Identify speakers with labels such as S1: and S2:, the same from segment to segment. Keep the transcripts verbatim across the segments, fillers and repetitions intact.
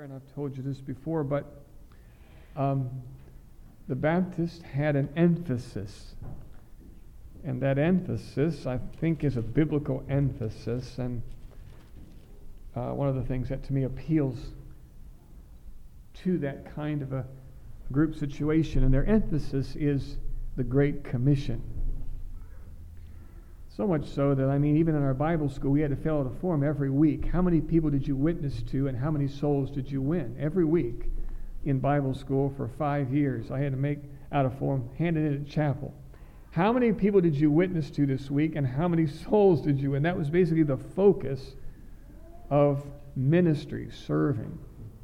S1: and I've told you this before, but um, the Baptist had an emphasis. And that emphasis, I think, is a biblical emphasis. And uh, one of the things that to me appeals to that kind of a group situation, and their emphasis is the Great Commission. So much so that, I mean, even in our Bible school, we had to fill out a form every week. How many people did you witness to, and how many souls did you win? Every week in Bible school for five years, I had to make out a form, hand it in at chapel. How many people did you witness to this week, and how many souls did you win? That was basically the focus of ministry, serving.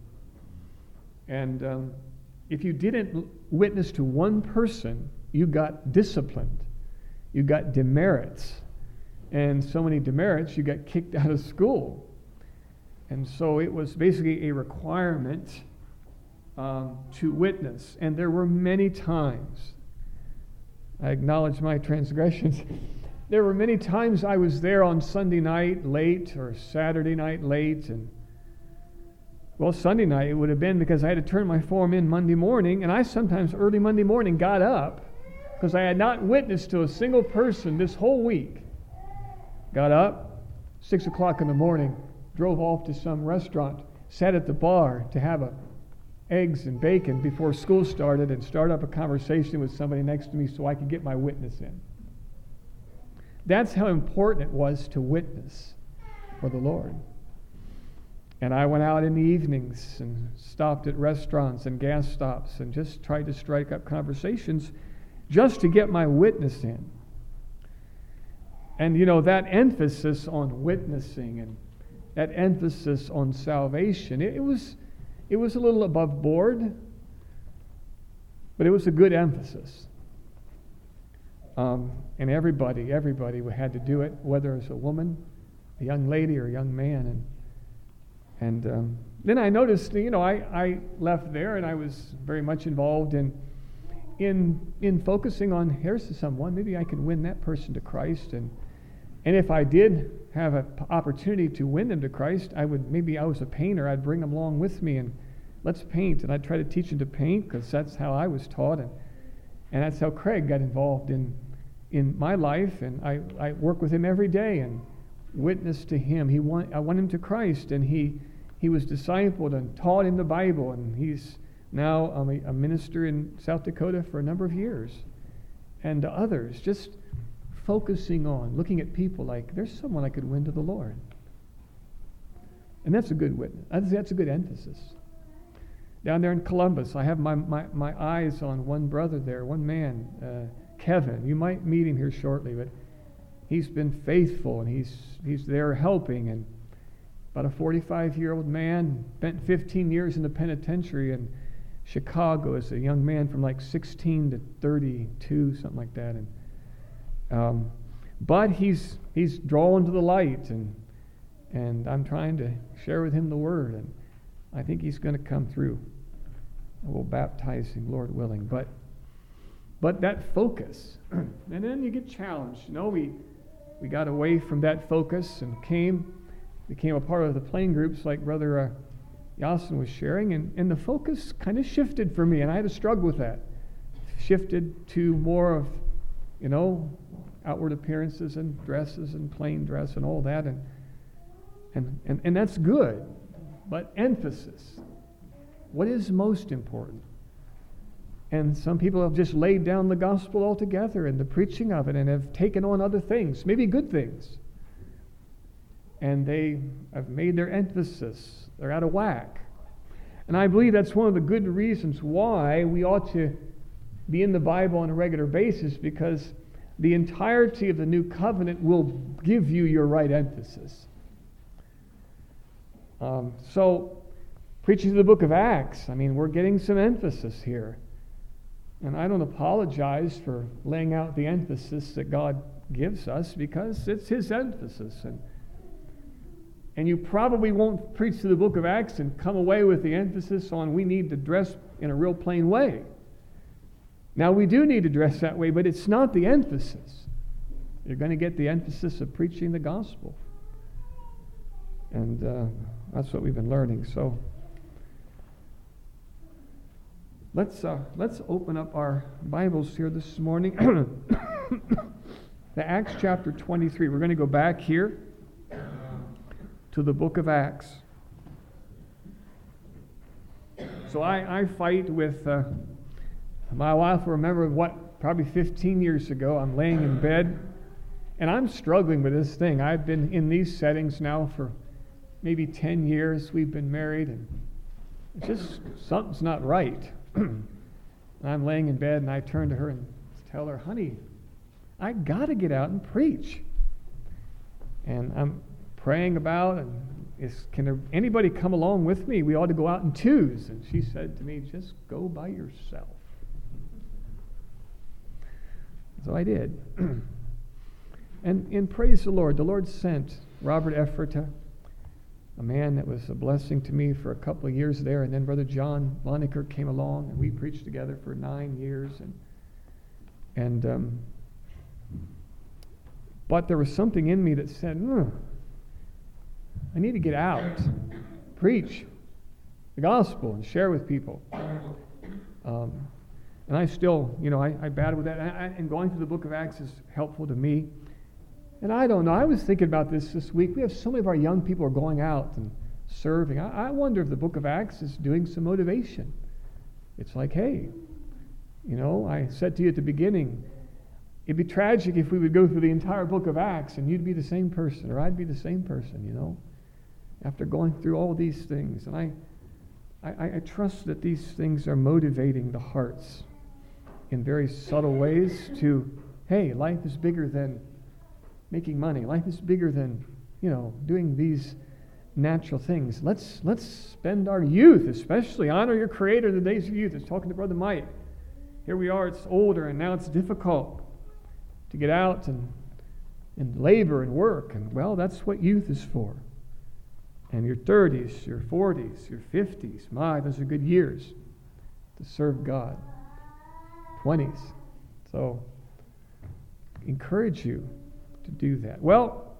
S1: And um, if you didn't witness to one person, you got disciplined. You got demerits. And so many demerits, you got kicked out of school. And so it was basically a requirement um, to witness. And there were many times, I acknowledge my transgressions, there were many times I was there on Sunday night late or Saturday night late. And well, Sunday night it would have been because I had to turn my form in Monday morning. And I sometimes early Monday morning got up because I had not witnessed to a single person this whole week. Got up, six o'clock in the morning, drove off to some restaurant, sat at the bar to have a eggs and bacon before school started and start up a conversation with somebody next to me so I could get my witness in. That's how important it was to witness for the Lord. And I went out in the evenings and stopped at restaurants and gas stops and just tried to strike up conversations just to get my witness in. And you know, that emphasis on witnessing and that emphasis on salvation, it, it was it was a little above board, but it was a good emphasis. Um, and everybody, everybody had to do it, whether it's a woman, a young lady, or a young man. And and um, then I noticed, you know, I, I left there and I was very much involved in In in focusing on, here's someone, maybe I can win that person to Christ, and and if I did have an opportunity to win them to Christ, I would, maybe I was a painter, I'd bring them along with me and let's paint, and I'd try to teach them to paint because that's how I was taught, and and that's how Craig got involved in in my life, and I, I work with him every day and witness to him. He want I won him to Christ, and he he was discipled and taught him the Bible, and he's now I'm a, a minister in South Dakota for a number of years. And to others, just focusing on, looking at people like, there's someone I could win to the Lord. And that's a good witness. That's, that's a good emphasis. Down there in Columbus, I have my, my, my eyes on one brother there, one man, uh, Kevin. You might meet him here shortly, but he's been faithful, and he's he's there helping. And about a forty-five-year-old man, spent fifteen years in the penitentiary, and Chicago as a young man from like sixteen to thirty-two, something like that. And um, but he's he's drawn to the light, and and I'm trying to share with him the word, and I think he's going to come through. We'll baptize him, Lord willing. But but that focus, and then you get challenged. You know, we we got away from that focus and came became a part of the playing groups like Brother Uh, Yasin was sharing, and, and the focus kind of shifted for me, and I had to struggle with that. Shifted to more of, you know, outward appearances and dresses and plain dress and all that, and and and, and that's good, but emphasis. What is most important? And some people have just laid down the gospel altogether and the preaching of it and have taken on other things, maybe good things. And they have made their emphasis, they're out of whack. And I believe that's one of the good reasons why we ought to be in the Bible on a regular basis, because the entirety of the new covenant will give you your right emphasis. Um, so, preaching the book of Acts, I mean, we're getting some emphasis here. And I don't apologize for laying out the emphasis that God gives us, because it's His emphasis. And And you probably won't preach to the book of Acts and come away with the emphasis on we need to dress in a real plain way. Now, we do need to dress that way, but it's not the emphasis. You're going to get the emphasis of preaching the gospel. And uh, that's what we've been learning. So Let's uh, let's open up our Bibles here this morning. The Acts chapter twenty-three. We're going to go back here to the book of Acts. So I, I fight with uh, my wife. I remember what, probably fifteen years ago, I'm laying in bed, and I'm struggling with this thing. I've been in these settings now for maybe ten years. We've been married, and it's just, something's not right. I'm laying in bed, and I turn to her and tell her, honey, I got to get out and preach. And I'm praying about, and is, can there, anybody come along with me? We ought to go out in twos. And she said to me, just go by yourself. So I did. and, and praise the Lord. The Lord sent Robert Ephrata, a man that was a blessing to me for a couple of years there, and then Brother John Lonecker came along, and we preached together for nine years. And and um, but there was something in me that said, mm, I need to get out, preach the gospel, and share with people. Um, and I still, you know, I, I battle with that. And, I, and going through the book of Acts is helpful to me. And I don't know, I was thinking about this this week. We have so many of our young people are going out and serving. I, I wonder if the book of Acts is doing some motivation. It's like, hey, you know, I said to you at the beginning, it'd be tragic if we would go through the entire book of Acts and you'd be the same person, or I'd be the same person, you know, after going through all these things. And I, I, I trust that these things are motivating the hearts in very subtle ways to, hey, life is bigger than making money. Life is bigger than, you know, doing these natural things. Let's let's spend our youth, especially honor your Creator in the days of youth. I was talking to Brother Mike. Here we are, it's older, and now it's difficult to get out and and labor and work. And well, that's what youth is for. And your thirties, your forties, your fifties, my, those are good years to serve God. twenties. So, encourage you to do that. Well,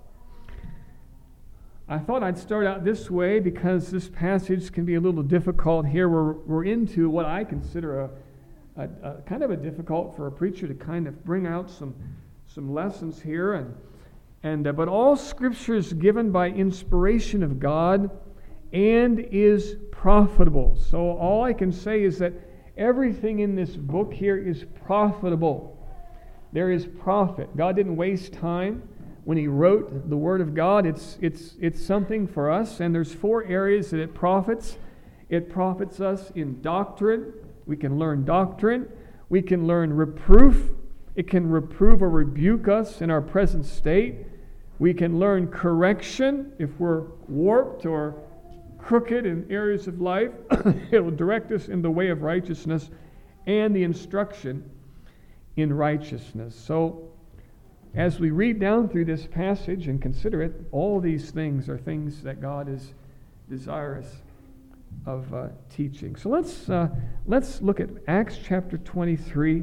S1: I thought I'd start out this way because this passage can be a little difficult here. We're, we're into what I consider a, a, a kind of a difficult for a preacher to kind of bring out some some lessons here. And and uh, but all Scripture is given by inspiration of God and is profitable. So all I can say is that everything in this book here is profitable. There is profit. God didn't waste time when He wrote the Word of God. It's it's it's something for us, and there's four areas that it profits. It profits us in doctrine. We can learn doctrine. We can learn reproof. It can reprove or rebuke us in our present state. We can learn correction if we're warped or crooked in areas of life. It will direct us in the way of righteousness, and the instruction in righteousness. So, as we read down through this passage and consider it, all these things are things that God is desirous of uh, teaching. So let's uh, let's look at Acts chapter twenty-three.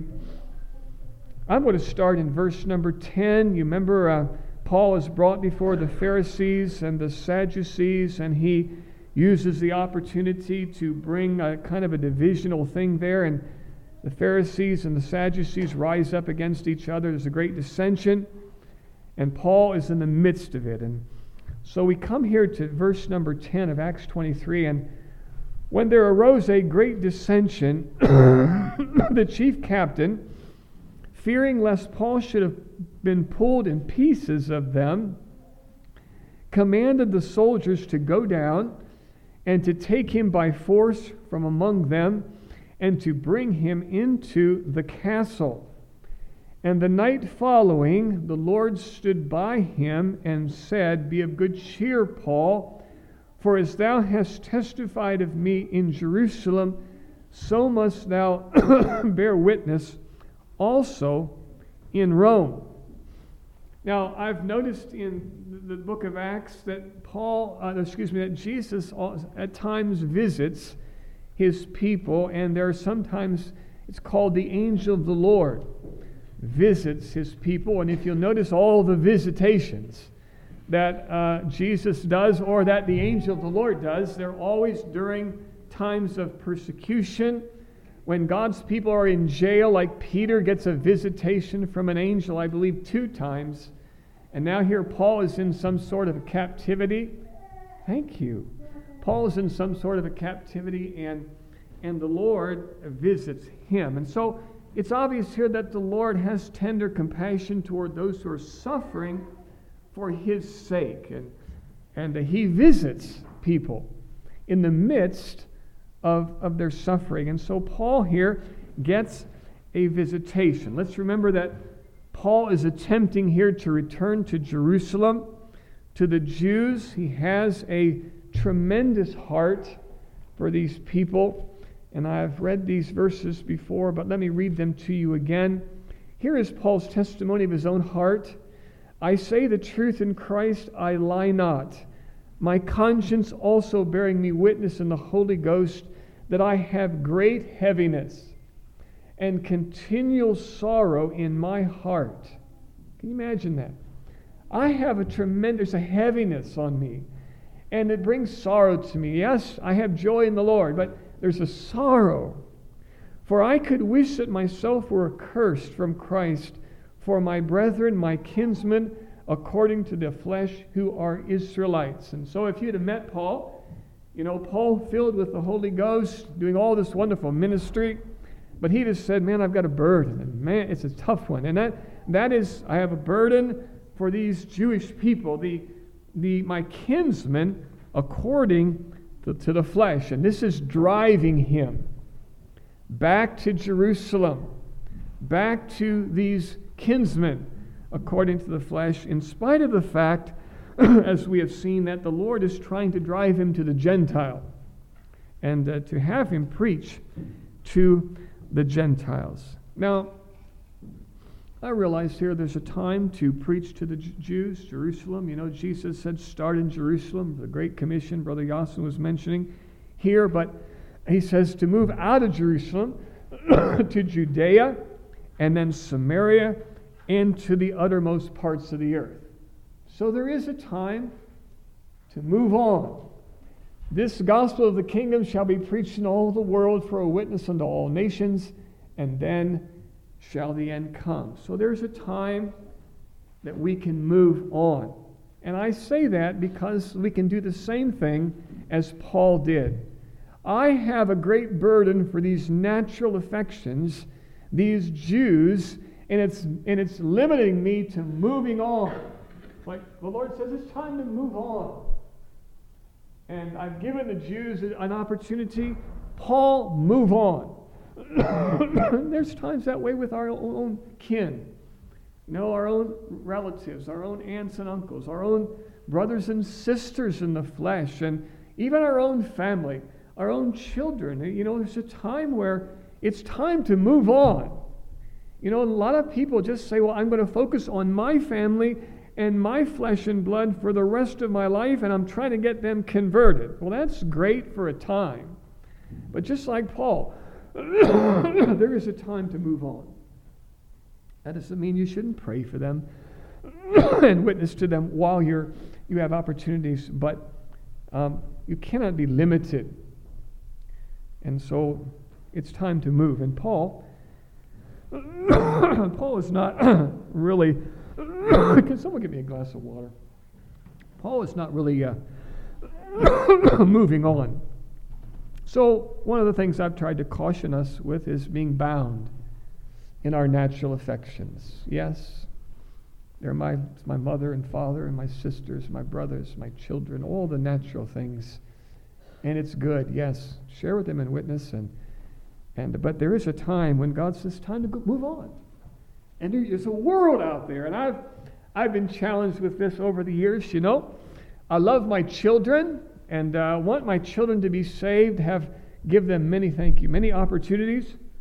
S1: I'm going to start in verse number ten. You remember uh, Paul is brought before the Pharisees and the Sadducees, and he uses the opportunity to bring a kind of a divisional thing there, and the Pharisees and the Sadducees rise up against each other. There's a great dissension, and Paul is in the midst of it. And so we come here to verse number ten of Acts twenty-three, and when there arose a great dissension, the chief captain, fearing lest Paul should have been pulled in pieces of them, commanded the soldiers to go down and to take him by force from among them, and to bring him into the castle. And the night following, the Lord stood by him and said, Be of good cheer, Paul, for as thou hast testified of me in Jerusalem, so must thou bear witness also in Rome. Now, I've noticed in the book of Acts that Paul, uh, excuse me, that Jesus at times visits His people, and there are sometimes, it's called the angel of the Lord, visits His people. And if you'll notice all the visitations that uh, Jesus does, or that the angel of the Lord does, they're always during times of persecution, when God's people are in jail, like Peter gets a visitation from an angel, I believe two times, and now here Paul is in some sort of a captivity. Thank you. Paul is in some sort of a captivity, and, and the Lord visits him. And so it's obvious here that the Lord has tender compassion toward those who are suffering for his sake. And, and uh, he visits people in the midst of, of their suffering. And so Paul here gets a visitation. Let's remember that Paul is attempting here to return to Jerusalem. To the Jews, he has a tremendous heart for these people. And I've read these verses before, but let me read them to you again. Here is Paul's testimony of his own heart. I say the truth in Christ, I lie not. My conscience also bearing me witness in the Holy Ghost that I have great heaviness and continual sorrow in my heart. Can you imagine that? I have a tremendous a heaviness on me, and it brings sorrow to me. Yes, I have joy in the Lord, but there's a sorrow. For I could wish that myself were accursed from Christ for my brethren, my kinsmen, according to the flesh, who are Israelites. And so if you'd have met Paul, you know, Paul filled with the Holy Ghost, doing all this wonderful ministry, but he just said, man, I've got a burden, and man, it's a tough one. And that that is, I have a burden for these Jewish people, the the my kinsmen, according to, to the flesh. And this is driving him back to Jerusalem, back to these kinsmen, according to the flesh, in spite of the fact, as we have seen, that the Lord is trying to drive him to the Gentile and uh, to have him preach to the Gentiles. Now, I realize here there's a time to preach to the Jews, Jerusalem. You know, Jesus said start in Jerusalem, the Great Commission Brother Yasin was mentioning here, but he says to move out of Jerusalem to Judea and then Samaria into the uttermost parts of the earth. So there is a time to move on. This gospel of the kingdom shall be preached in all the world for a witness unto all nations, and then shall the end come. So there's a time that we can move on. And I say that because we can do the same thing as Paul did. I have a great burden for these natural affections, these Jews, and it's and it's limiting me to moving on. Like the Lord says, it's time to move on. And I've given the Jews an opportunity. Paul, move on. There's times that way with our own kin. You know, our own relatives, our own aunts and uncles, our own brothers and sisters in the flesh, and even our own family, our own children. You know, there's a time where it's time to move on. You know, a lot of people just say, well, I'm going to focus on my family and my flesh and blood for the rest of my life, and I'm trying to get them converted. Well, that's great for a time. But just like Paul, there is a time to move on. That doesn't mean you shouldn't pray for them and witness to them while you're you have opportunities, but um, you cannot be limited. And so it's time to move. And Paul, Paul is not really. Can someone give me a glass of water? Paul is not really uh, moving on. So one of the things I've tried to caution us with is being bound in our natural affections. Yes, they're my my mother and father and my sisters, my brothers, my children, all the natural things. And it's good, yes, share with them and witness. And, and but there is a time when God says, time to go, move on. And there's a world out there, and I've I've been challenged with this over the years. You know, I love my children, and uh, want my children to be saved. Have give them many, thank you, many opportunities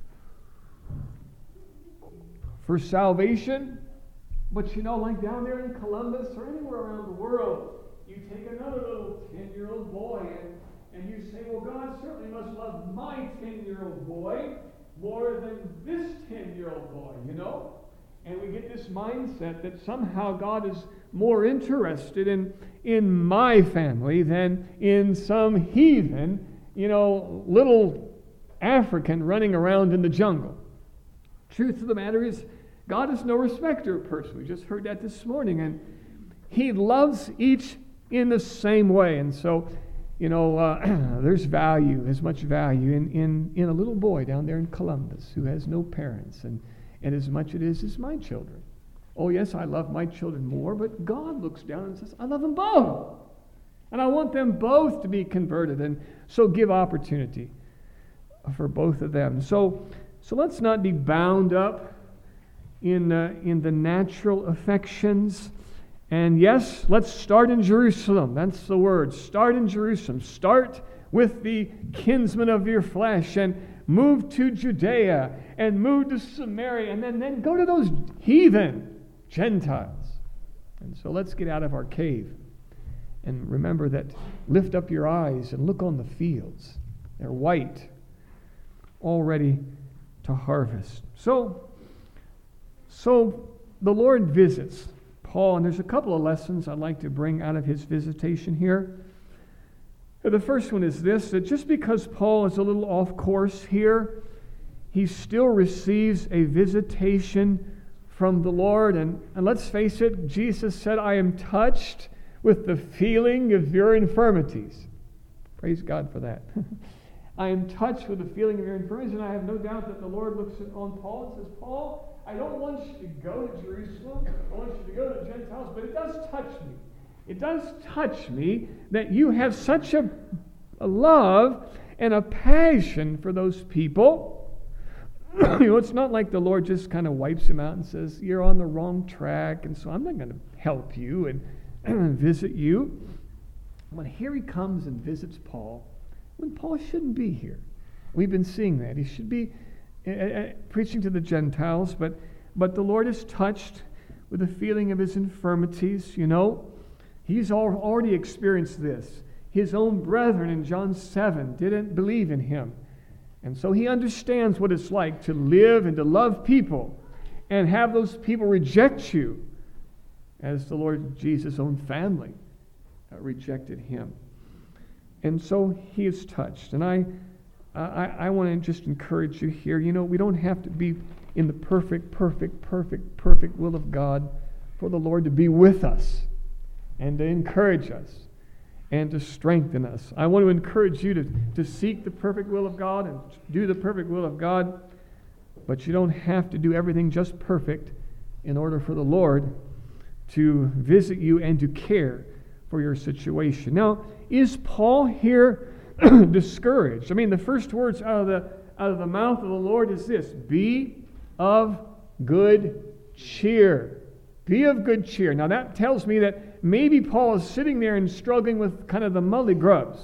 S1: for salvation. But you know, like down there in Columbus or anywhere around the world, you take another little ten-year-old boy and, and you say, well, God certainly must love my ten-year-old boy more than this ten-year-old boy, you know? And we get this mindset that somehow God is more interested in, in my family than in some heathen, you know, little African running around in the jungle. Truth of the matter is, God is no respecter of persons. We just heard that this morning. And He loves each in the same way. And so, you know, uh, there's value, as much value in, in, in a little boy down there in Columbus who has no parents. And, and as much it is as my children. Oh, yes, I love my children more, but God looks down and says, I love them both. And I want them both to be converted. And so give opportunity for both of them. So, so let's not be bound up in uh, in the natural affections. And yes, let's start in Jerusalem. That's the word. Start in Jerusalem. Start with the kinsmen of your flesh and move to Judea and move to Samaria and then, then go to those heathen Gentiles. And so let's get out of our cave and remember that lift up your eyes and look on the fields. They're white, all ready to harvest. So, so the Lord visits Paul, and there's a couple of lessons I'd like to bring out of his visitation here. The first one is this, that just because Paul is a little off course here, he still receives a visitation from the Lord. And, and let's face it, Jesus said, I am touched with the feeling of your infirmities. Praise God for that. I am touched with the feeling of your infirmities, and I have no doubt that the Lord looks on Paul and says, Paul, I don't want you to go to Jerusalem. I want you to go to the Gentiles, but it does touch me. It does touch me that you have such a, a love and a passion for those people. You know, it's not like the Lord just kind of wipes him out and says, you're on the wrong track, and so I'm not going to help you and visit you. When here he comes and visits Paul, when Paul shouldn't be here. We've been seeing that. He should be uh, uh, preaching to the Gentiles, but, but the Lord is touched with the feeling of his infirmities, you know. He's already experienced this. His own brethren in John seven didn't believe in him. And so he understands what it's like to live and to love people and have those people reject you as the Lord Jesus' own family uh, rejected him. And so he is touched. And I, I, I want to just encourage you here. You know, we don't have to be in the perfect, perfect, perfect, perfect will of God for the Lord to be with us and to encourage us and to strengthen us. I want to encourage you to, to seek the perfect will of God and do the perfect will of God, but you don't have to do everything just perfect in order for the Lord to visit you and to care for your situation. Now, is Paul here discouraged? I mean, the first words out of the out of the mouth of the Lord is this: be of good cheer. Be of good cheer. Now that tells me that maybe Paul is sitting there and struggling with kind of the mully grubs.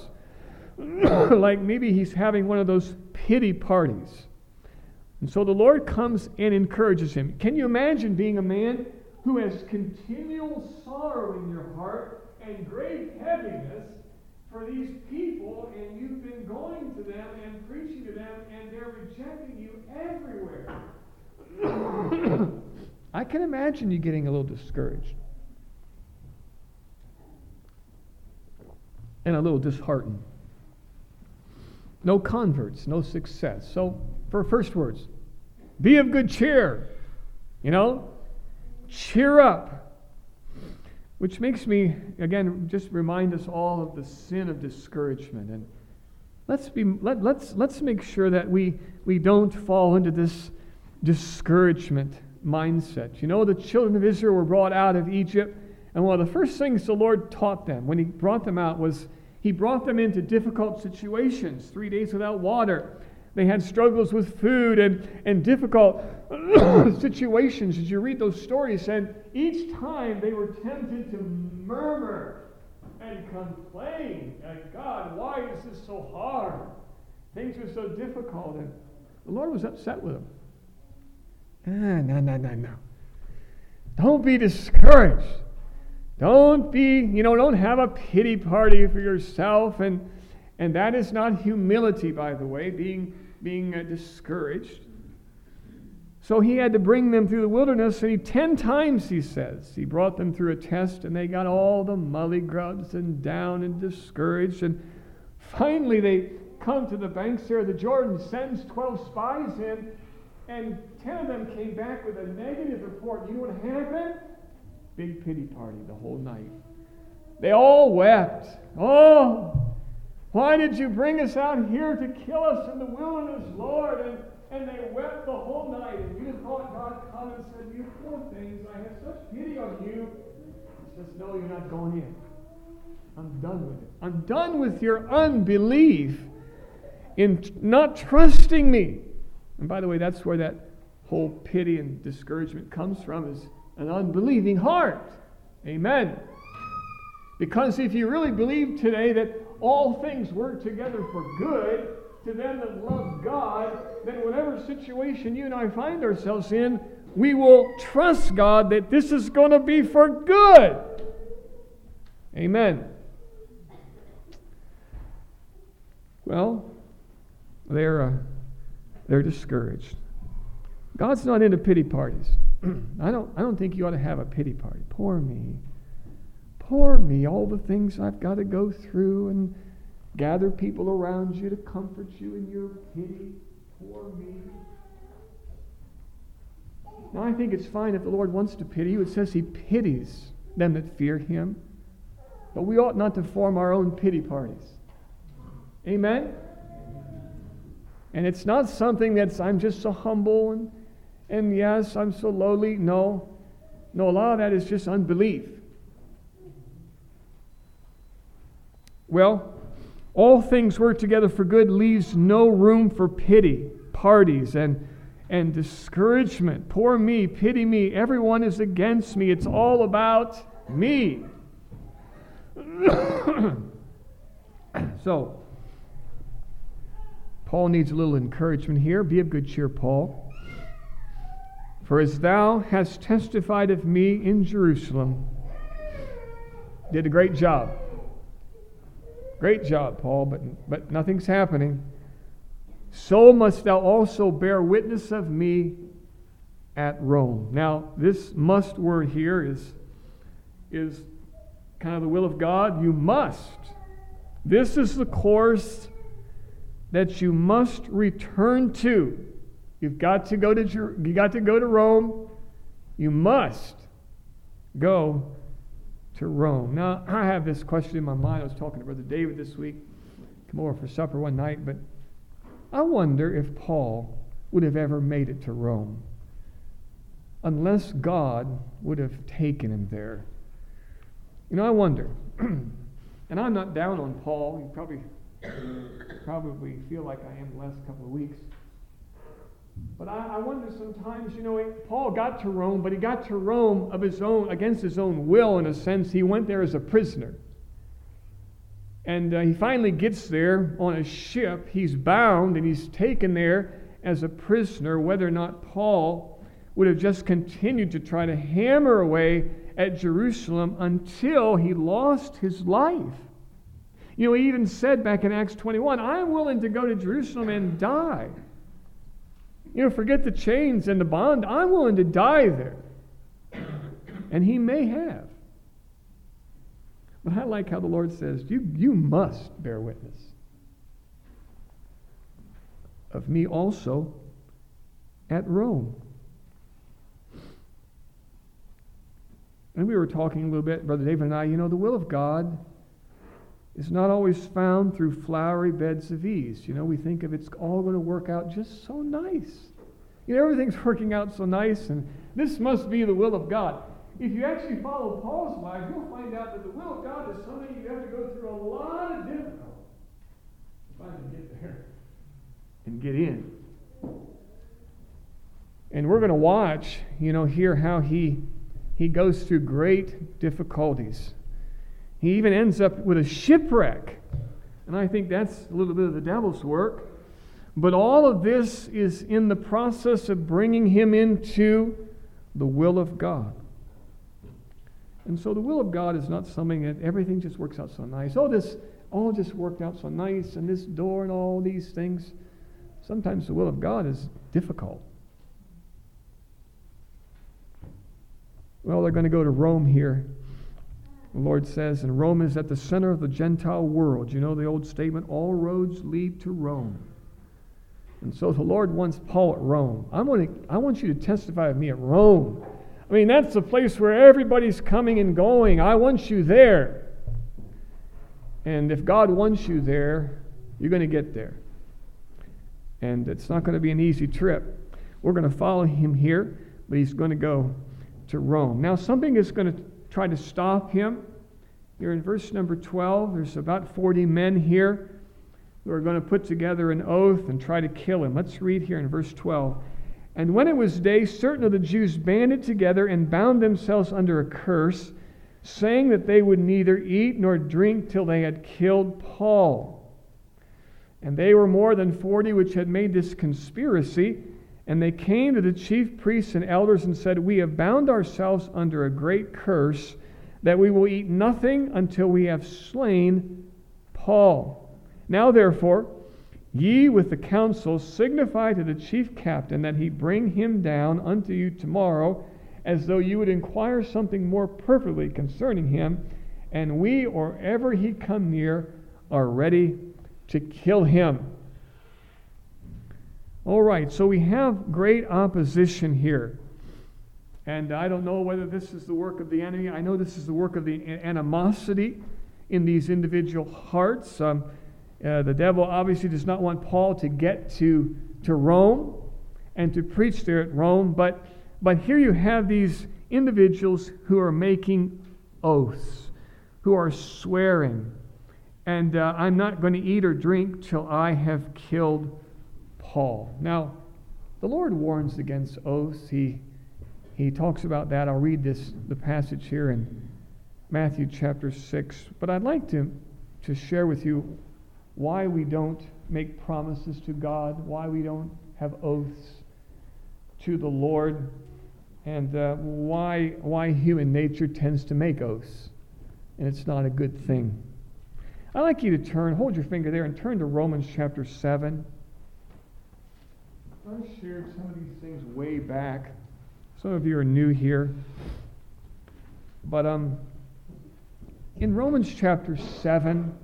S1: Like maybe he's having one of those pity parties. And so the Lord comes and encourages him. Can you imagine being a man who has continual sorrow in your heart and great heaviness for these people, and you've been going to them and preaching to them, and they're rejecting you everywhere? I can imagine you getting a little discouraged and a little disheartened. No converts, no success. So, for first words, be of good cheer. You know, cheer up. Which makes me, again, just remind us all of the sin of discouragement. And let's be let, let's let's make sure that we we don't fall into this discouragement mindset. You know, the children of Israel were brought out of Egypt, and one of the first things the Lord taught them when He brought them out was He brought them into difficult situations. Three days without water. They had struggles with food and, and difficult situations. As you read those stories, and each time they were tempted to murmur and complain at God, why is this so hard? Things are so difficult. And the Lord was upset with them. Ah, no, no, no, no. Don't be discouraged. Don't be, you know, don't have a pity party for yourself. And and that is not humility, by the way, being being uh, discouraged. So he had to bring them through the wilderness, and he ten times, he says, he brought them through a test, and they got all the mully grubs and down and discouraged. And finally they come to the banks there of the Jordan, sends twelve spies in, and ten of them came back with a negative report. You know what happened? Big pity party the whole night. They all wept. Oh, why did you bring us out here to kill us in the wilderness, Lord? And, and they wept the whole night. And you thought God come and said, you poor things, I have such pity on you. He says, no, you're not going in. I'm done with it. I'm done with your unbelief in t- not trusting me. And by the way, that's where that whole pity and discouragement comes from, is an unbelieving heart. Amen. Because if you really believe today that all things work together for good to them that love God, then whatever situation you and I find ourselves in, we will trust God that this is going to be for good. Amen. Well, they're uh, they're discouraged. God's not into pity parties. I don't I don't think you ought to have a pity party. Poor me. Poor me, all the things I've got to go through, and gather people around you to comfort you in your pity. Poor me. Now, I think it's fine if the Lord wants to pity you. It says He pities them that fear Him. But we ought not to form our own pity parties. Amen? And it's not something that's, I'm just so humble, and, and yes, I'm so lowly. No. No, a lot of that is just unbelief. Well, all things work together for good leaves no room for pity, parties, and, and discouragement. Poor me, pity me, everyone is against me. It's all about me. So, Paul needs a little encouragement here. Be of good cheer, Paul. For as thou hast testified of me in Jerusalem, did a great job. Great job, Paul, but, but nothing's happening. So must thou also bear witness of me at Rome. Now, this must word here is, is kind of the will of God. You must. This is the course that you must return to. You've got to go to you got to go to Rome. You must go to Rome. Now, I have this question in my mind. I was talking to Brother David this week. Come over for supper one night, but I wonder if Paul would have ever made it to Rome unless God would have taken him there. You know, I wonder. And I'm not down on Paul. You probably probably feel like I am the last couple of weeks. But I, I wonder sometimes, you know, Paul got to Rome, but he got to Rome of his own, against his own will, in a sense. He went there as a prisoner. And uh, he finally gets there on a ship. He's bound, and he's taken there as a prisoner. Whether or not Paul would have just continued to try to hammer away at Jerusalem until he lost his life. You know, he even said back in Acts twenty-one, I'm willing to go to Jerusalem and die. You know, forget the chains and the bond. I'm willing to die there. And he may have. But I like how the Lord says, you, you must bear witness of me also at Rome. And we were talking a little bit, Brother David and I, you know, the will of God is not always found through flowery beds of ease. You know, we think of it's all going to work out just so nice. You know, everything's working out so nice, and this must be the will of God. If you actually follow Paul's life, you'll find out that the will of God is something you have to go through a lot of difficulty to finally get there and get in. And we're going to watch, you know, hear how he he goes through great difficulties. He even ends up with a shipwreck. And I think that's a little bit of the devil's work. But all of this is in the process of bringing him into the will of God. And so the will of God is not something that everything just works out so nice. Oh, this all just worked out so nice, and this door and all these things. Sometimes the will of God is difficult. Well, they're going to go to Rome here. The Lord says, and Rome is at the center of the Gentile world. You know the old statement, all roads lead to Rome. And so the Lord wants Paul at Rome. I want to, I want you to testify of me at Rome. I mean, that's the place where everybody's coming and going. I want you there. And if God wants you there, you're going to get there. And it's not going to be an easy trip. We're going to follow him here, but he's going to go to Rome. Now, something is going to try to stop him. Here in verse number twelve, there's about forty men here who are going to put together an oath and try to kill him. Let's read here in verse twelve. And when it was day, certain of the Jews banded together and bound themselves under a curse, saying that they would neither eat nor drink till they had killed Paul. And they were more than forty which had made this conspiracy. And they came to the chief priests and elders and said, we have bound ourselves under a great curse, that we will eat nothing until we have slain Paul. Now therefore, ye with the council signify to the chief captain that he bring him down unto you tomorrow, as though you would inquire something more perfectly concerning him, and we, or ever he come near, are ready to kill him. All right, so we have great opposition here. And I don't know whether this is the work of the enemy. I know this is the work of the animosity in these individual hearts. Um, uh, the devil obviously does not want Paul to get to, to Rome and to preach there at Rome. But, but here you have these individuals who are making oaths, who are swearing. And uh, I'm not going to eat or drink till I have killed Paul. Now, the Lord warns against oaths. He he talks about that. I'll read this the passage here in Matthew chapter six. But I'd like to, to share with you why we don't make promises to God, why we don't have oaths to the Lord, and uh, why why human nature tends to make oaths, and it's not a good thing. I'd like you to turn, hold your finger there, and turn to Romans chapter seven. I shared some of these things way back. Some of you are new here. But um, in Romans chapter seven,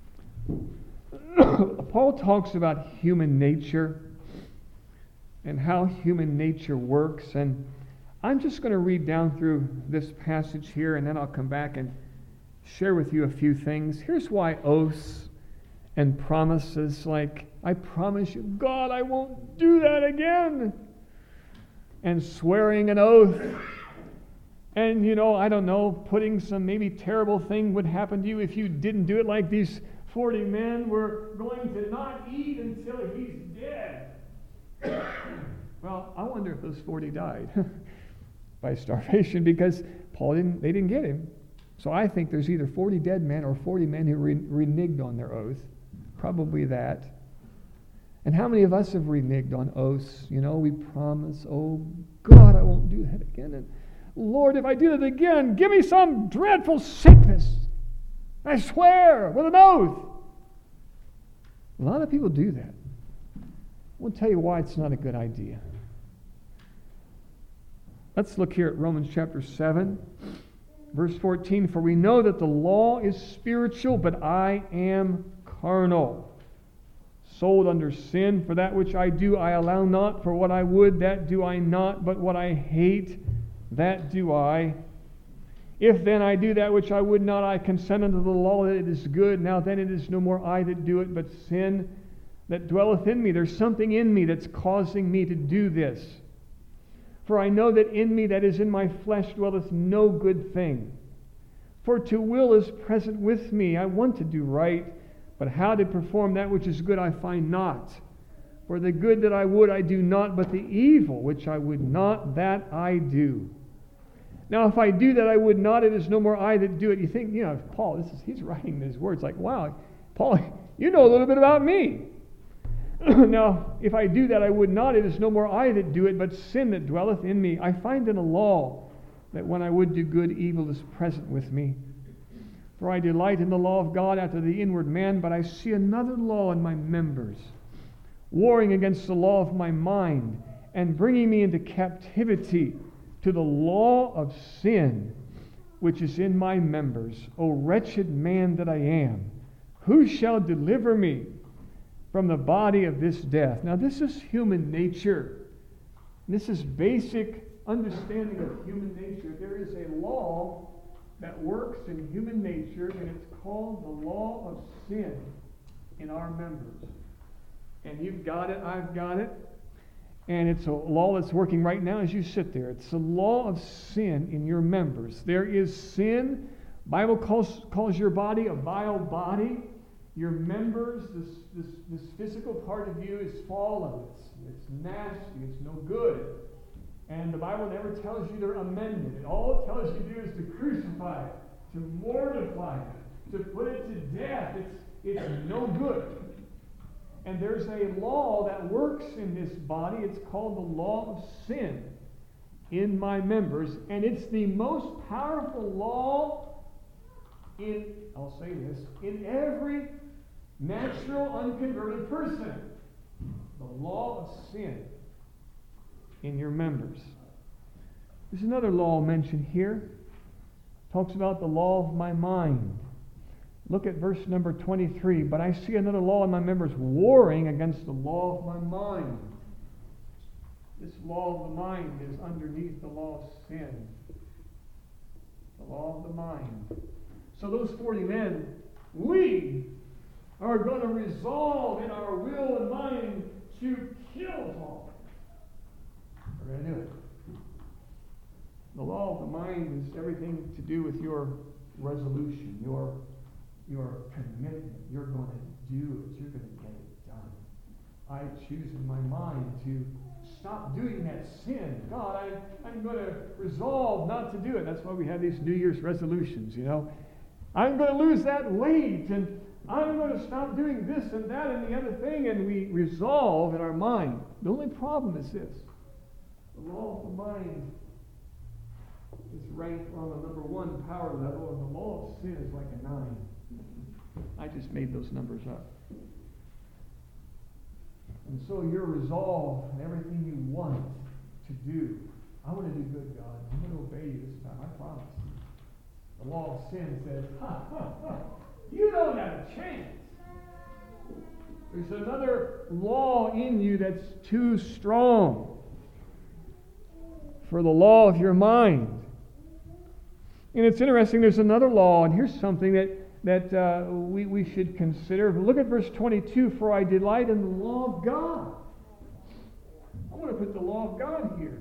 S1: Paul talks about human nature and how human nature works. And I'm just going to read down through this passage here, and then I'll come back and share with you a few things. Here's why oaths and promises like, I promise you, God, I won't do that again. And swearing an oath. And, you know, I don't know, putting some maybe terrible thing would happen to you if you didn't do it, like these forty men were going to not eat until he's dead. Well, I wonder if those forty died by starvation, because Paul didn't, they didn't get him. So I think there's either forty dead men or forty men who re- reneged on their oath. Probably that. And how many of us have reneged on oaths? You know, we promise, oh God, I won't do that again. And Lord, if I do that again, give me some dreadful sickness. I swear with an oath. A lot of people do that. I want to tell you why it's not a good idea. Let's look here at Romans chapter seven, verse fourteen. For we know that the law is spiritual, but I am carnal, sold under sin. For that which I do I allow not, for what I would that do I not, but what I hate that do I. If then I do that which I would not, I consent unto the law that it is good. Now then it is no more I that do it, but sin that dwelleth in me. There's something in me that's causing me to do this. For I know that in me, that is in my flesh, dwelleth no good thing. For to will is present with me. I want to do right, but how to perform that which is good I find not. For the good that I would I do not, but the evil which I would not, that I do. Now if I do that I would not, it is no more I that do it. You think, you know, Paul, this is he's writing these words like, wow, Paul, you know a little bit about me. Now, if I do that I would not, it is no more I that do it, but sin that dwelleth in me. I find in a law that when I would do good, evil is present with me. For I delight in the law of God after the inward man, but I see another law in my members, warring against the law of my mind, and bringing me into captivity to the law of sin, which is in my members. O wretched man that I am, who shall deliver me from the body of this death? Now, this is human nature. This is basic understanding of human nature. There is a law that works in human nature, and it's called the law of sin in our members. And you've got it, I've got it. And it's a law that's working right now as you sit there. It's the law of sin in your members. There is sin. The Bible calls, calls your body a vile body. Your members, this, this, this physical part of you is fallen. It's, it's nasty. It's no good. And the Bible never tells you to amend it. All it tells you to do is to crucify it, to mortify it, to put it to death. It's, it's no good. And there's a law that works in this body. It's called the law of sin in my members. And it's the most powerful law in, I'll say this, in every natural, unconverted person. The law of sin in your members. There's another law mentioned here. It talks about the law of my mind. Look at verse number twenty-three. But I see another law in my members, warring against the law of my mind. This law of the mind is underneath the law of sin. The law of the mind. So those forty men, we are going to resolve in our will and mind to kill Paul. We're going to do it. The law of the mind is everything to do with your resolution, your Your commitment. You're going to do it. You're going to get it done. I choose in my mind to stop doing that sin. God, I, I'm going to resolve not to do it. That's why we have these New Year's resolutions, you know. I'm going to lose that weight, and I'm going to stop doing this and that and the other thing, and we resolve in our mind. The only problem is this. The law of the mind is ranked on the number one power level, and the law of sin is like a nine. I just made those numbers up. And so your resolve and everything you want to do, I want to do good, God. I'm going to obey you this time. I promise. The law of sin says, ha, ha, ha, you don't have a chance. There's another law in you that's too strong for the law of your mind. And it's interesting, there's another law, and here's something that that uh, we, we should consider. Look at verse twenty-two. For I delight in the law of God. I want to put the law of God here.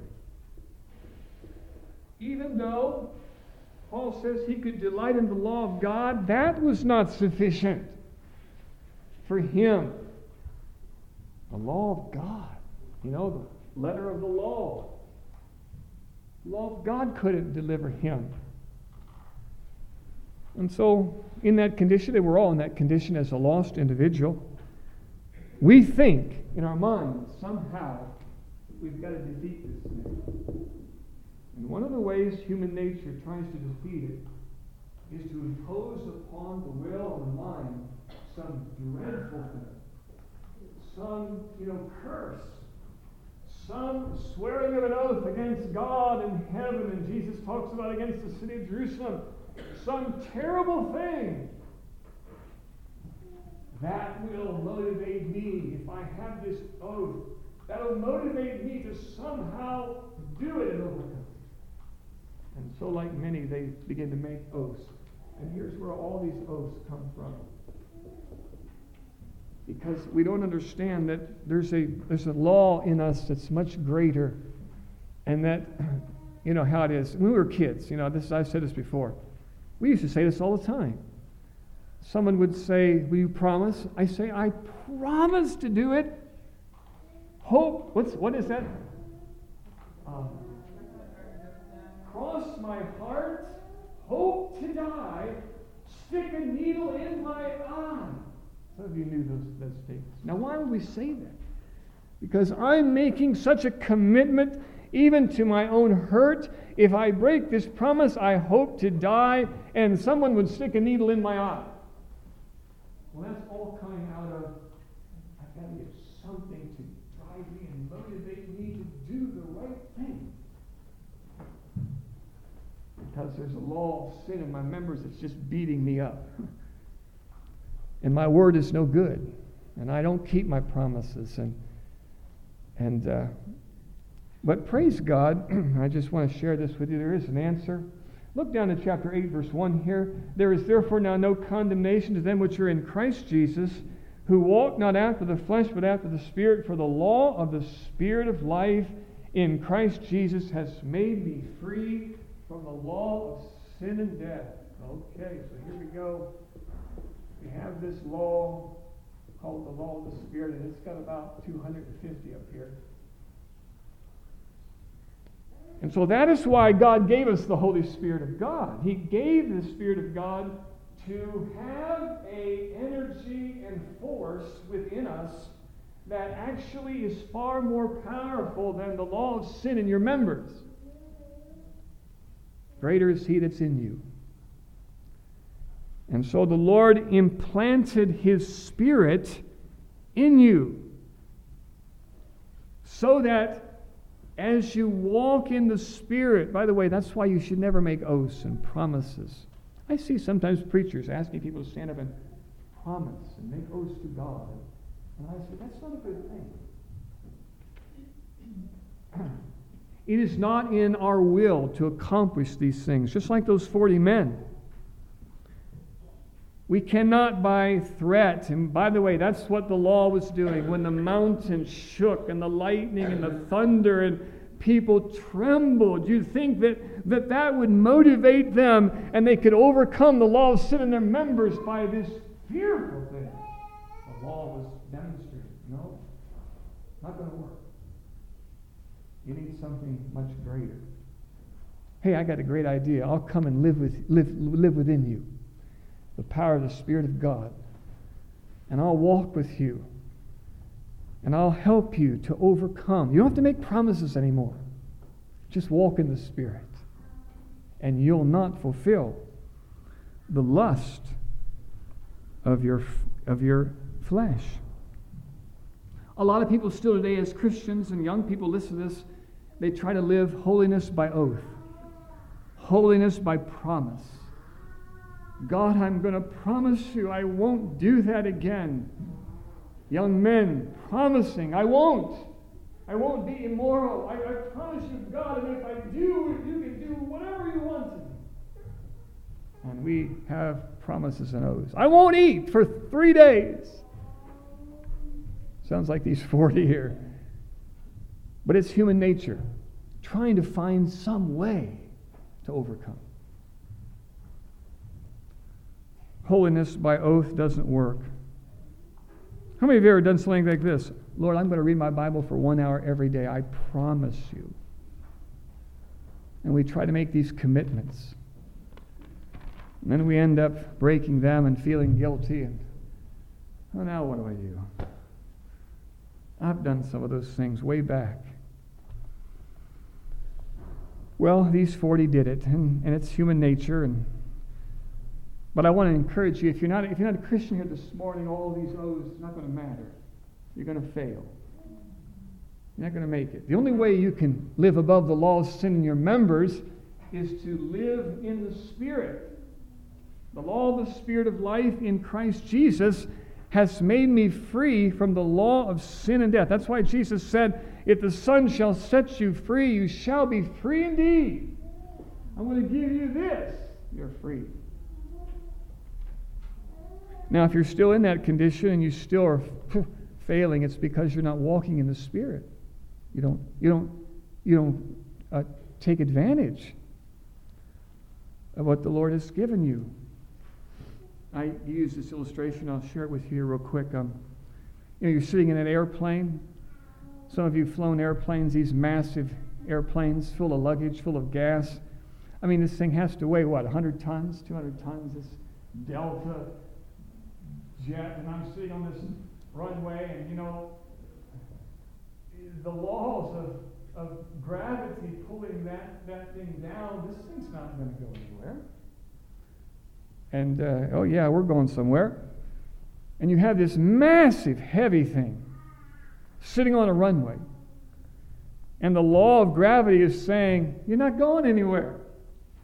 S1: Even though Paul says he could delight in the law of God, that was not sufficient for him. The law of God. You know, the letter of the law. The law of God couldn't deliver him. And so, in that condition, and we're all in that condition as a lost individual, we think in our minds somehow we've got to defeat this thing. And one of the ways human nature tries to defeat it is to impose upon the will and the mind some dreadful thing, some, you know, curse, some swearing of an oath against God and heaven, and Jesus talks about against the city of Jerusalem. Some terrible thing that will motivate me. If I have this oath, that will motivate me to somehow do it and overcome it. And so, like many, they begin to make oaths. And here's where all these oaths come from. Because we don't understand that there's a there's a law in us that's much greater, and that, you know how it is. When we were kids, you know, this I've said this before. We used to say this all the time. Someone would say, will you promise? I say, I promise to do it. Hope, what's, what is that? Um, cross my heart, hope to die, stick a needle in my eye. Some of you knew those, those statements. Now, why would we say that? Because I'm making such a commitment, even to my own hurt. If I break this promise, I hope to die, and someone would stick a needle in my eye. Well, that's all coming out of, I've got to get something to drive me and motivate me to do the right thing. because there's a law of sin in my members that's just beating me up. And my word is no good. And I don't keep my promises. And, and uh, but praise God, I just want to share this with you. There is an answer. Look down to chapter eight, verse one here. There is therefore now no condemnation to them which are in Christ Jesus, who walk not after the flesh, but after the Spirit. For the law of the Spirit of life in Christ Jesus has made me free from the law of sin and death. Okay, so here we go. We have this law called the law of the Spirit, and it's got about two hundred fifty up here. And so that is why God gave us the Holy Spirit of God. He gave the Spirit of God to have a energy and force within us that actually is far more powerful than the law of sin in your members. Greater is He that's in you. And so the Lord implanted His Spirit in you so that as you walk in the Spirit, by the way, that's why you should never make oaths and promises. I see sometimes preachers asking people to stand up and promise and make oaths to God. And I say, that's not a good thing. It is not in our will to accomplish these things, just like those forty men. We cannot by threat, and by the way, that's what the law was doing. When the mountain shook and the lightning and the thunder and people trembled, you'd think that, that that would motivate them and they could overcome the law of sin in their members by this fearful thing. The law was demonstrated. No, not going to work. You need something much greater. Hey, I got a great idea. I'll come and live with live live within you. The power of the Spirit of God. And I'll walk with you. And I'll help you to overcome. You don't have to make promises anymore. Just walk in the Spirit. And you'll not fulfill the lust of your, of your flesh. A lot of people still today as Christians, and young people listen to this, they try to live holiness by oath. Holiness by promise. God, I'm going to promise you I won't do that again. Young men promising, I won't. I won't be immoral. I, I promise you, God, and if I do, you can do whatever you want to me. And we have promises and oaths. I won't eat for three days. Sounds like these forty here. But it's human nature, trying to find some way to overcome. Holiness by oath doesn't work. How many of you have ever done something like this? Lord, I'm going to read my Bible for one hour every day. I promise you. And we try to make these commitments. And then we end up breaking them and feeling guilty. And, oh, now what do I do? I've done some of those things way back. Well, these forty did it, and, and it's human nature. And But I want to encourage you, if you're not if you're not a Christian here this morning, all these oaths, it's not going to matter. You're going to fail. You're not going to make it. The only way you can live above the law of sin in your members is to live in the Spirit. The law of the Spirit of life in Christ Jesus has made me free from the law of sin and death. That's why Jesus said, if the Son shall set you free, you shall be free indeed. I'm going to give you this. You're free. Now, if you're still in that condition and you still are failing, it's because you're not walking in the Spirit. You don't, you don't, you don't uh, take advantage of what the Lord has given you. I use this illustration. I'll share it with you real quick. Um, you know, you're sitting in an airplane. Some of you have flown airplanes, these massive airplanes full of luggage, full of gas. I mean, this thing has to weigh, what, one hundred tons, two hundred tons, this Delta jet, and I'm sitting on this runway, and you know, the laws of, of gravity pulling that, that thing down, this thing's not going to go anywhere. And, uh, oh yeah, we're going somewhere. And you have this massive, heavy thing sitting on a runway. And the law of gravity is saying, you're not going anywhere.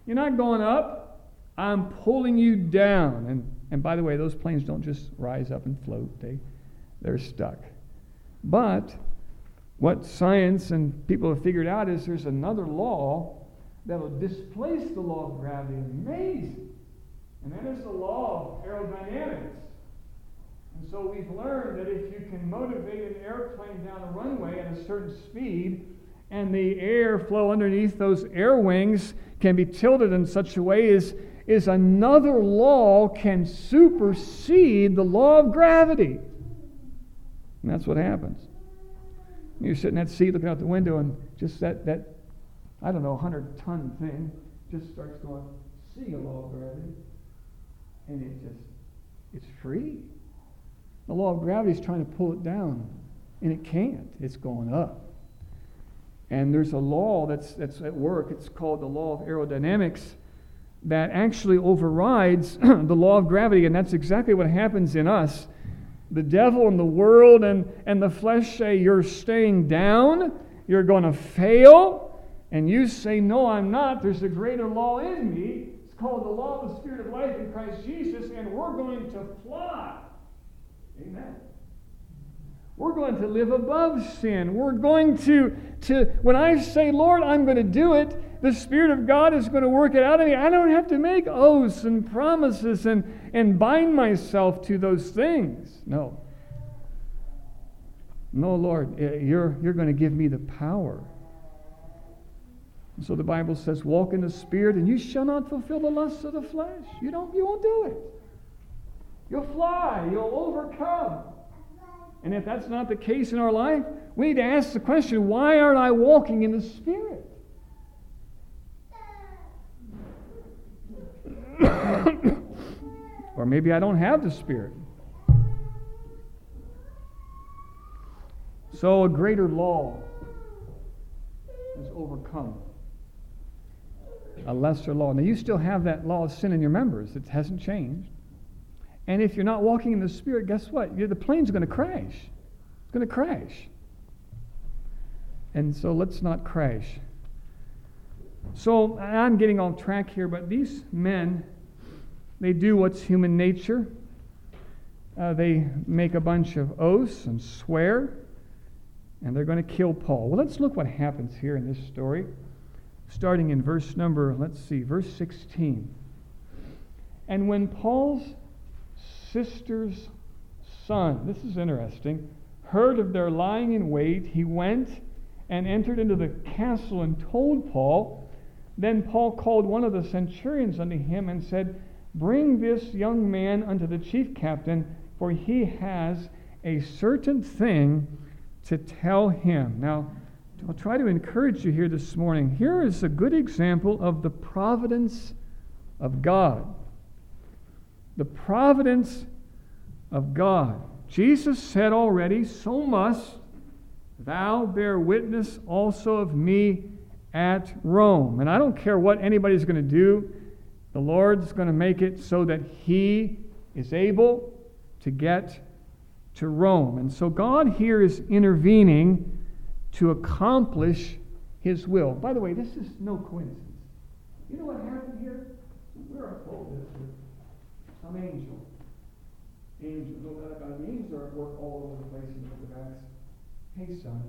S1: You're not going up. I'm pulling you down. And, and by the way, those planes don't just rise up and float. They, they're stuck. But what science and people have figured out is there's another law that will displace the law of gravity. Amazing. And that is the law of aerodynamics. And so we've learned that if you can motivate an airplane down a runway at a certain speed, and the airflow underneath those air wings can be tilted in such a way as is another law can supersede the law of gravity. And that's what happens. You're sitting in that seat looking out the window, and just that, that I don't know, hundred-ton thing just starts going, see a law of gravity. And it just, it's free. The law of gravity is trying to pull it down, and it can't. It's going up. And there's a law that's that's at work. It's called the law of aerodynamics that actually overrides the law of gravity, and that's exactly what happens in us. The devil and the world and, and the flesh say you're staying down, you're going to fail, and you say, no, I'm not. There's a greater law in me. It's called the law of the Spirit of life in Christ Jesus, and we're going to fly. Amen. We're going to live above sin. We're going to, to, when I say, Lord, I'm going to do it, the Spirit of God is going to work it out of me. I don't have to make oaths and promises and, and bind myself to those things. No. No, Lord, you're, you're going to give me the power. And so the Bible says, walk in the Spirit, and you shall not fulfill the lusts of the flesh. You don't, you won't do it. You'll fly. You'll overcome. And if that's not the case in our life, we need to ask the question, why aren't I walking in the Spirit? Or maybe I don't have the Spirit. So a greater law is overcome. A lesser law. Now you still have that law of sin in your members. It hasn't changed. And if you're not walking in the Spirit, guess what? You're, the plane's going to crash. It's going to crash. And so let's not crash. So I'm getting off track here, but these men, they do what's human nature. Uh, they make a bunch of oaths and swear, and they're going to kill Paul. Well, let's look what happens here in this story, starting in verse number, let's see, verse sixteen. And when Paul's sister's son, this is interesting, heard of their lying in wait, he went and entered into the castle and told Paul. Then Paul called one of the centurions unto him and said, bring this young man unto the chief captain, for he has a certain thing to tell him. Now, I'll try to encourage you here this morning. Here is a good example of the providence of God. The providence of God. Jesus said already, so must thou bear witness also of me at Rome. And I don't care what anybody's going to do, the Lord's going to make it so that he is able to get to Rome. And so God here is intervening to accomplish his will. By the way, this is no coincidence. You know what happened here? We're told this with some angel. Angels, no doubt about it. Angels are at work all over the place in the book of Acts. Hey, son,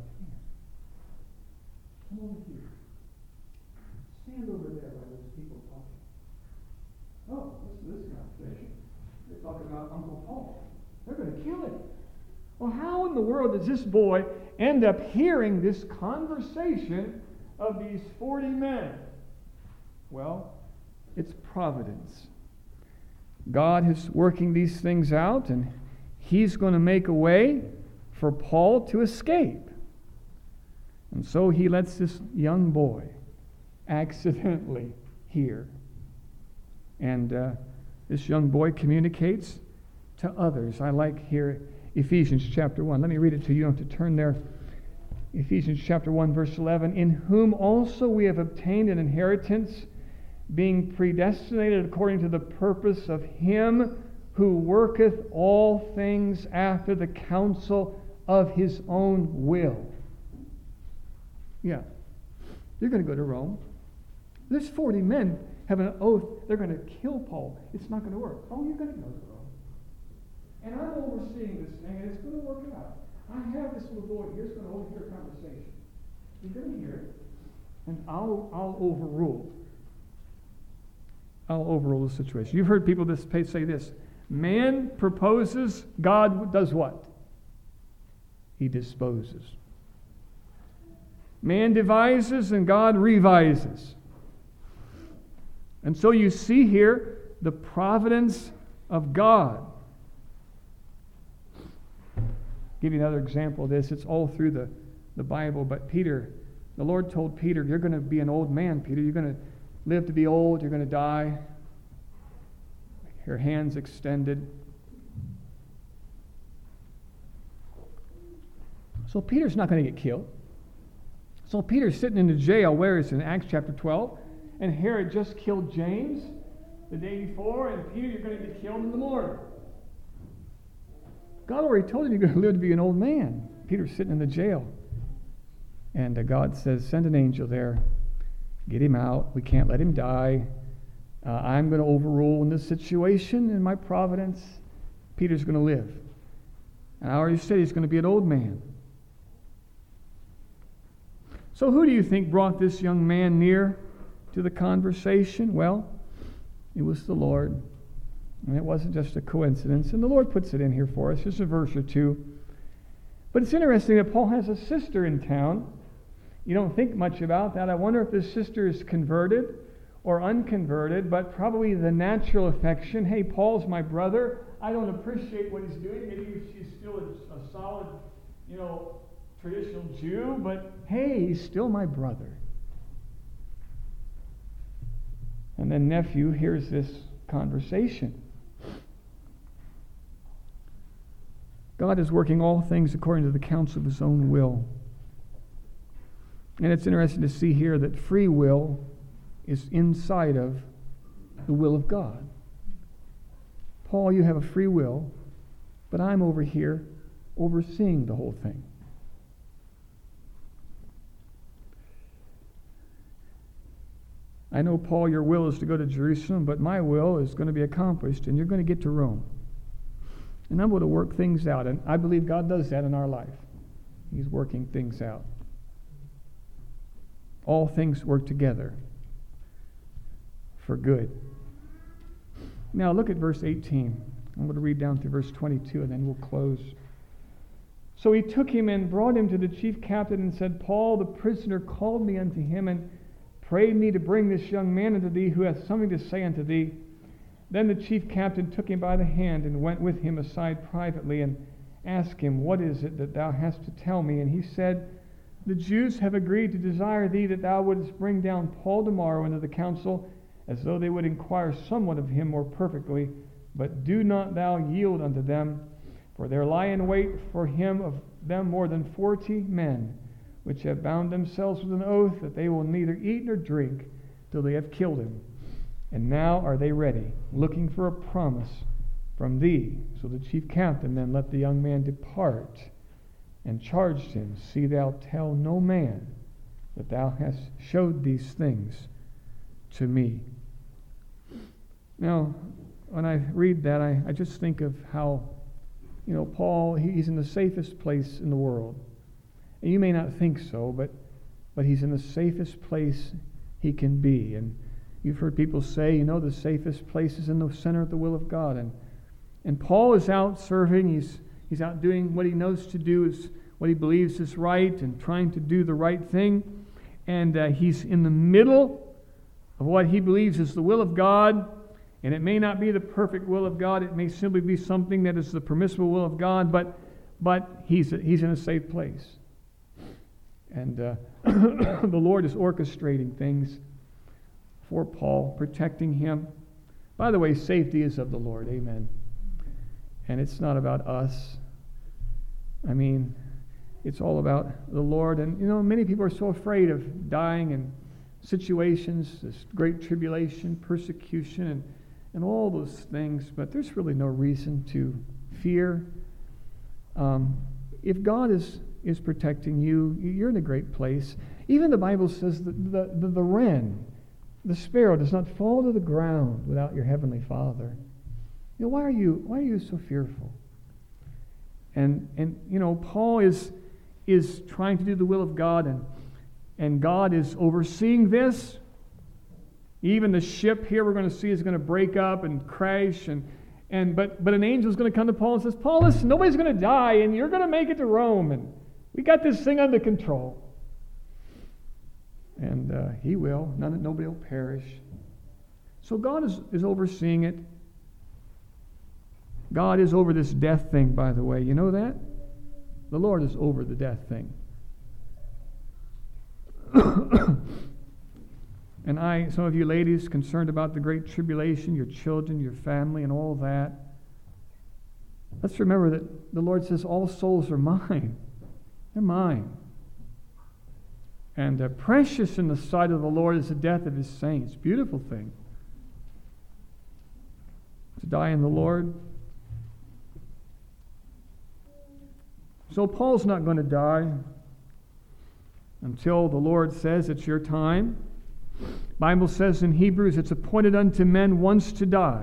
S1: come over here. Stand over there while those people talking. Oh, listen to this conversation. They're talking about Uncle Paul. They're going to kill him. Well, how in the world does this boy end up hearing this conversation of these forty men? Well, it's providence. God is working these things out, and he's going to make a way for Paul to escape. And so he lets this young boy accidentally hear. And uh, this young boy communicates to others. I like here Ephesians chapter one. Let me read it to you. You don't have to turn there. Ephesians chapter one, verse eleven. In whom also we have obtained an inheritance, being predestinated according to the purpose of him who worketh all things after the counsel of his own will. Yeah. You're going to go to Rome. There's forty men have an oath they're going to kill Paul. It's not going to work. Oh, you're going to go through. And I'm overseeing this thing, and it's going to work out. I have this little boy here who's going to overhear a conversation. He's going to hear it, and I'll I'll overrule. I'll overrule the situation. You've heard people this say this: man proposes, God does what? He disposes. Man devises, and God revises. And so you see here the providence of God. I'll give you another example of this. It's all through the, the Bible. But Peter, the Lord told Peter, you're going to be an old man, Peter. You're going to live to be old. You're going to die. Your hands extended. So Peter's not going to get killed. So Peter's sitting in the jail. Where is it? In Acts chapter twelve. And Herod just killed James the day before. And Peter, you're going to get killed in the morning. God already told him you're going to live to be an old man. Peter's sitting in the jail. And uh, God says, send an angel there. Get him out. We can't let him die. Uh, I'm going to overrule in this situation in my providence. Peter's going to live. And I already said he's going to be an old man. So who do you think brought this young man near to the conversation? Well, it was the Lord. And it wasn't just a coincidence. And the Lord puts it in here for us, just a verse or two. But it's interesting that Paul has a sister in town. You don't think much about that. I wonder if this sister is converted or unconverted, but probably the natural affection. Hey, Paul's my brother. I don't appreciate what he's doing. Maybe she's still a, a solid, you know, traditional Jew, but hey, he's still my brother. And then nephew hears this conversation. God is working all things according to the counsel of his own will. And it's interesting to see here that free will is inside of the will of God. Paul, you have a free will, but I'm over here overseeing the whole thing. I know, Paul, your will is to go to Jerusalem, but my will is going to be accomplished, and you're going to get to Rome. And I'm going to work things out, and I believe God does that in our life. He's working things out. All things work together for good. Now look at verse eighteen. I'm going to read down through verse twenty-two, and then we'll close. So he took him and brought him to the chief captain and said, Paul, the prisoner, called me unto him and prayed me to bring this young man unto thee, who hath something to say unto thee. Then the chief captain took him by the hand and went with him aside privately and asked him, What is it that thou hast to tell me? And he said, The Jews have agreed to desire thee that thou wouldest bring down Paul tomorrow into the council, as though they would inquire somewhat of him more perfectly. But do not thou yield unto them, for there lie in wait for him of them more than forty men, which have bound themselves with an oath that they will neither eat nor drink till they have killed him. And now are they ready, looking for a promise from thee. So the chief captain then let the young man depart, and charged him, See thou tell no man that thou hast showed these things to me. Now, when I read that, I, I just think of how, you know, Paul, he, he's in the safest place in the world. And you may not think so, but but he's in the safest place he can be. And you've heard people say, you know, the safest place is in the center of the will of God. And and Paul is out serving. He's he's out doing what he knows to do, is what he believes is right, and trying to do the right thing. And uh, he's in the middle of what he believes is the will of God. And it may not be the perfect will of God. It may simply be something that is the permissible will of God. But but he's he's in a safe place. And uh, the Lord is orchestrating things for Paul, protecting him. By the way, safety is of the Lord. Amen. And it's not about us. I mean, it's all about the Lord. And, you know, many people are so afraid of dying in situations, this great tribulation, persecution, and, and all those things. But there's really no reason to fear. Um, if God is... is protecting you, you're in a great place. Even the Bible says that the, the, the wren the sparrow does not fall to the ground without your heavenly Father. You know, why are you why are you so fearful? And and you know, Paul is is trying to do the will of God, and and God is overseeing this. Even the ship here we're going to see is going to break up and crash, and and but but an angel is going to come to Paul and says, Paul, listen, nobody's going to die, and you're going to make it to Rome, and we got this thing under control. And uh, he will. None, nobody will perish. So God is, is overseeing it. God is over this death thing, by the way. You know that? The Lord is over the death thing. And I, some of you ladies concerned about the great tribulation, your children, your family, and all that, let's remember that the Lord says all souls are mine. They're mine. And uh, precious in the sight of the Lord is the death of his saints. Beautiful thing. To die in the Lord. So Paul's not going to die until the Lord says it's your time. The Bible says in Hebrews, it's appointed unto men once to die.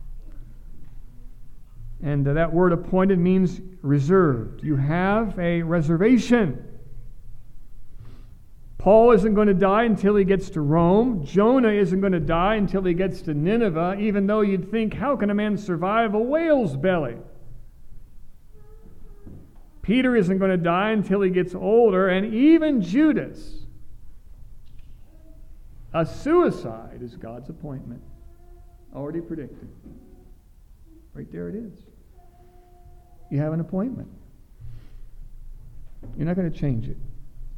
S1: And uh, that word appointed means reserved. You have a reservation. Paul isn't going to die until he gets to Rome. Jonah isn't going to die until he gets to Nineveh, even though you'd think, how can a man survive a whale's belly? Peter isn't going to die until he gets older, and even Judas. A suicide is God's appointment. Already predicted. Right there it is. You have an appointment. You're not going to change it.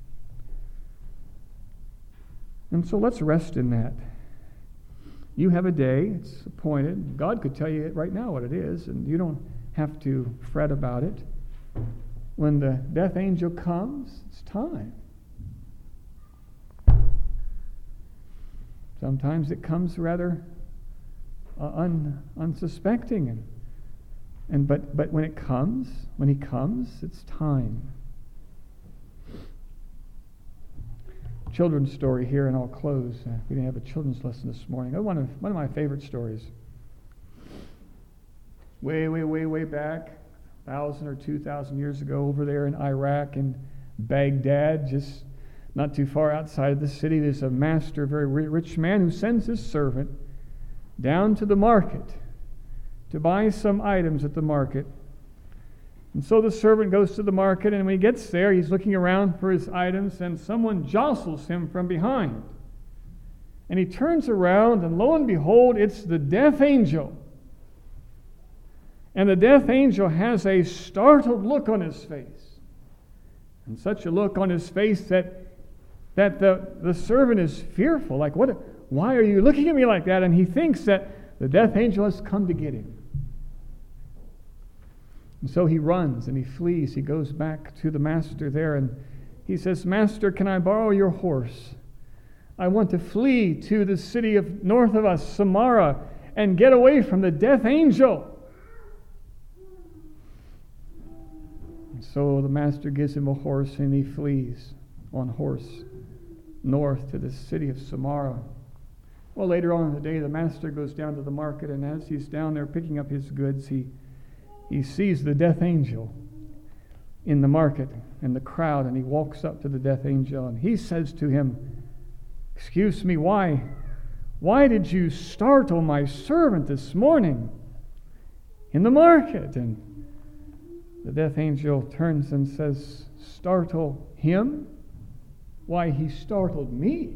S1: And so let's rest in that. You have a day, it's appointed. God could tell you right now what it is, and you don't have to fret about it. When the death angel comes, it's time. Sometimes it comes rather uh, un, unsuspecting, and and but but when it comes, when he comes, it's time. Children's story here, and I'll close. Uh, we didn't have a children's lesson this morning. Oh, one of one of my favorite stories. Way, way, way, way back, a thousand or two thousand years ago, over there in Iraq and Baghdad, just not too far outside of the city, there's a master, a very rich man, who sends his servant down to the market to buy some items at the market. And so the servant goes to the market, and when he gets there, he's looking around for his items, and someone jostles him from behind. And he turns around, and lo and behold, it's the death angel. And the death angel has a startled look on his face. And such a look on his face that, that the, the servant is fearful. Like, what? Why are you looking at me like that? And he thinks that the death angel has come to get him. And so he runs and he flees. He goes back to the master there, and he says, Master, can I borrow your horse? I want to flee to the city of north of us, Samara, and get away from the death angel. And so the master gives him a horse, and he flees on horse north to the city of Samara. Well, later on in the day, the master goes down to the market, and as he's down there picking up his goods, he He sees the death angel in the market and the crowd, and he walks up to the death angel, and he says to him, Excuse me, why, why did you startle my servant this morning in the market? And the death angel turns and says, Startle him? Why, he startled me.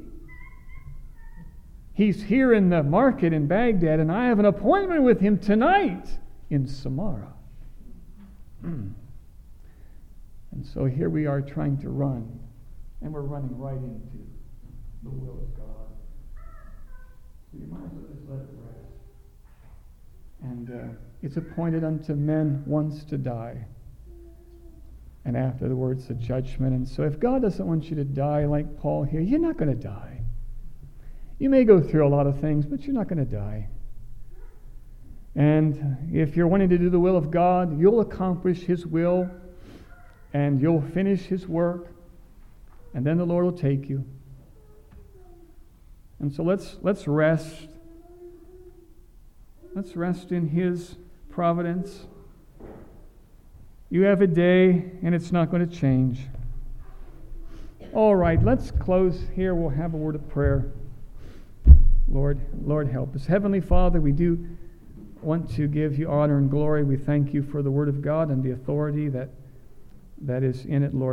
S1: He's here in the market in Baghdad, and I have an appointment with him tonight in Samara. And so here we are trying to run, and we're running right into the will of God. So you might as well just let it rest. And uh, it's appointed unto men once to die, and afterwards the judgment. And so if God doesn't want you to die like Paul here, you're not going to die. You may go through a lot of things, but you're not going to die. And if you're wanting to do the will of God, you'll accomplish His will, and you'll finish His work, and then the Lord will take you. And so let's let's rest. Let's rest in His providence. You have a day, and it's not going to change. All right, let's close here. We'll have a word of prayer. Lord, Lord, help us. Heavenly Father, we do want to give you honor and glory. We thank you for the Word of God and the authority that, that is in it, Lord.